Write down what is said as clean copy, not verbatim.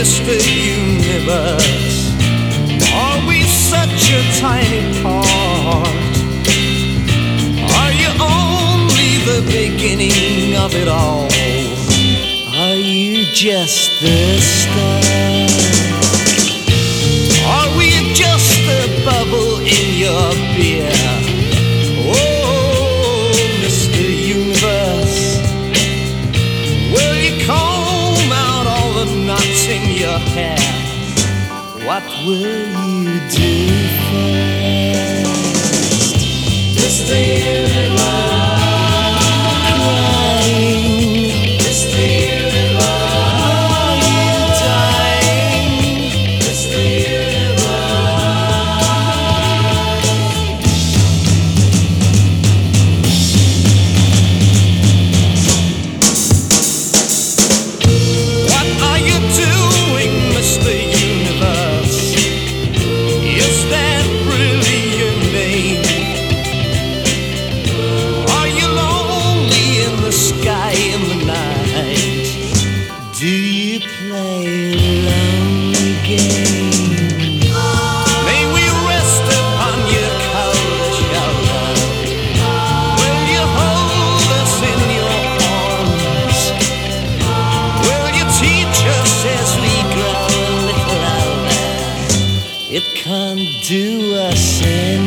Mr. Universe? Are we such a tiny part? Are you only the beginning of it all? Are you just the start? Are we just a bubble in your beer? Oh, Mr. Universe, will you comb out all the knots in your hair? What will you do first? Mr. Universe, do you play a lonely game? May we rest upon your cold shoulder? Will you hold us in your arms? Will you teach us as we grow a little older? It can't do us any